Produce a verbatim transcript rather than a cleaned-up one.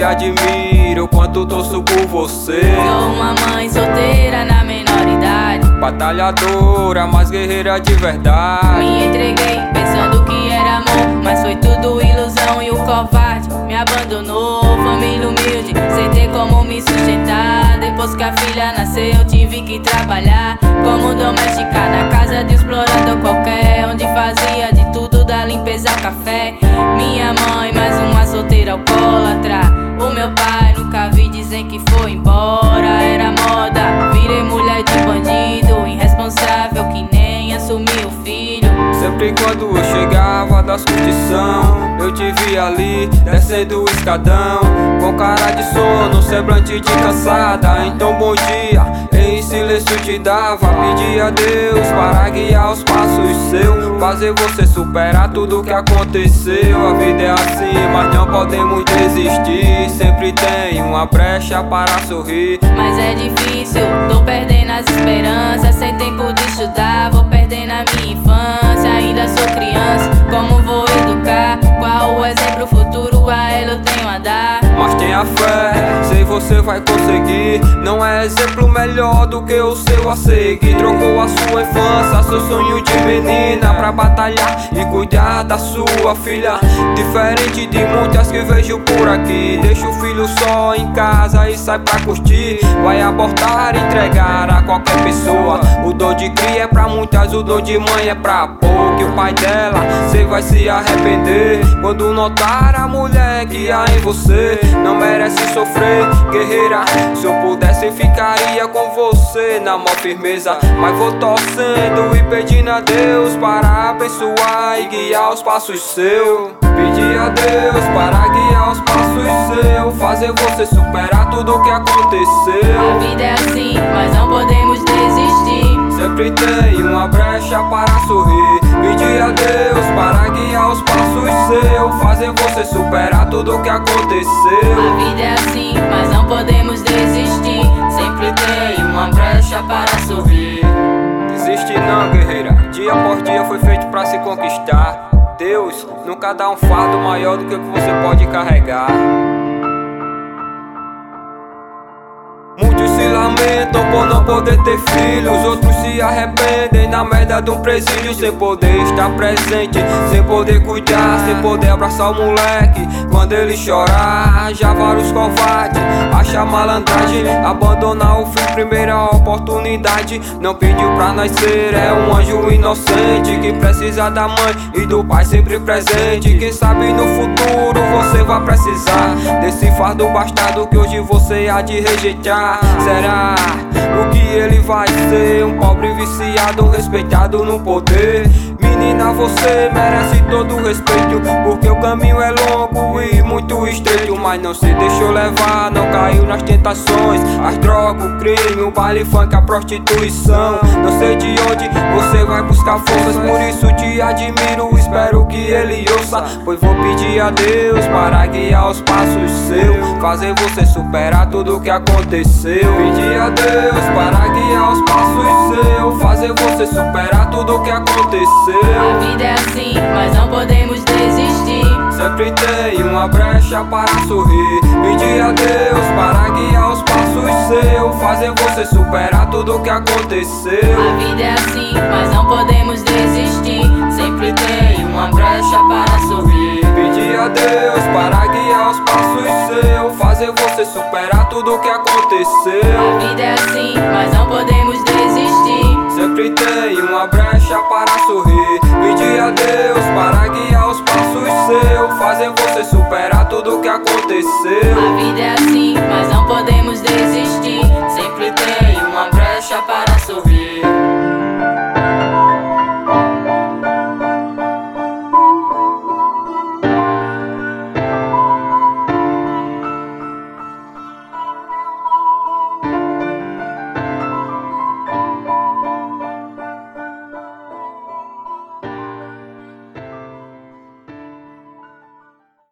admiro, quanto torço por você. Sou uma mãe solteira na menor idade, batalhadora, mas guerreira de verdade. me entreguei pensando que era amor, mas foi tudo ilusão e o covarde me abandonou. Família humilde, sem ter como me sustentar. Depois que a filha nasceu, tive que trabalhar como doméstica na casa de explorador qualquer, onde fazia de tudo, da limpeza ao café. Minha mãe, mais uma solteira alcoólatra. O meu pai, nunca vi dizer que foi embora. Era moda, virei mulher de bandido, irresponsável que nem assumiu o filho. Sempre quando eu chegava das curtição, eu te via ali, descendo o escadão, com cara de sono, semblante de cansada. Então bom dia, em silêncio te dava. Pedi a Deus para guiar os passos seus, fazer você superar tudo que aconteceu. A vida é assim, mas não podemos desistir. Sempre tem uma brecha para sorrir, mas é difícil, tô perdendo as esperanças. Sem tempo de estudar, vou perdendo a minha infância. Ainda sou criança, como vou educar? Qual o exemplo futuro a ele eu tenho a dar? Mas tenha fé, sei você vai conseguir. Não é exemplo melhor do que o seu a seguir. Trocou a sua infância, seu sonho de menina, pra batalhar e cuidar da sua filha. Diferente de muitas que vejo por aqui, deixa o filho só em casa e sai pra curtir. Vai abortar e entregar a qualquer pessoa. O dom de cria é pra muitas, o dom de mãe é pra pouco. E o pai dela, cê vai se arrepender quando notar a mulher que há em você. Não merece sofrer, guerreira. Se eu pudesse ficaria com você na maior firmeza, mas vou torcendo e pedindo a Deus para abençoar e guiar os passos seus. Pedi a Deus para guiar os passos seus, fazer você superar tudo o que aconteceu. A vida é assim, mas não podemos desistir. Sempre tem uma brecha para sorrir. Pedi a Deus para guiar os passos seus, fazer você superar tudo o que aconteceu. A vida é assim, mas não podemos desistir. Sempre tem uma brecha para sorrir. Desiste não, guerreira, dia por dia foi feito pra se conquistar. Deus nunca dá um fardo maior do que o que você pode carregar. Muitos se lamentam por não poder ter filhos, outros se arrependem na merda de um presídio. Sem poder estar presente, sem poder cuidar, sem poder abraçar o moleque quando ele chorar. Já vários covardes acham malandragem, abandonar o filho, primeira oportunidade. Não pediu pra nascer, é um anjo inocente que precisa da mãe e do pai sempre presente. Quem sabe no futuro você vai precisar desse fardo bastardo que hoje você há de rejeitar. Será o que ele vai ser? Um pobre viciado, respeitado no poder. Menina, você merece todo o respeito, porque o caminho é longo e muito estreito. Mas não se deixou levar, não caiu nas tentações, as drogas, o crime, o baile funk, a prostituição. Não sei de onde você vai buscar forças, por isso te admiro, espero que ele ouça. Pois vou pedir a Deus para guiar os passos seus, fazer você superar tudo o que aconteceu. Pedir a Deus para guiar os passos seus, fazer você superar tudo o que aconteceu. A vida é assim, mas não podemos desistir. Sempre tem uma brecha para sorrir. Pedir a Deus para guiar os passos seus, fazer você superar tudo o que aconteceu. A vida é assim, mas não podemos desistir. Sempre tem uma brecha para sorrir. Pedir a Deus para guiar os passos seus, fazer você superar tudo o que aconteceu. A vida é assim, mas não podemos desistir. Sempre tem uma brecha para sorrir. Pedir a Deus para guiar os passos seus, fazer você superar tudo o que aconteceu. A vida é assim, mas não podemos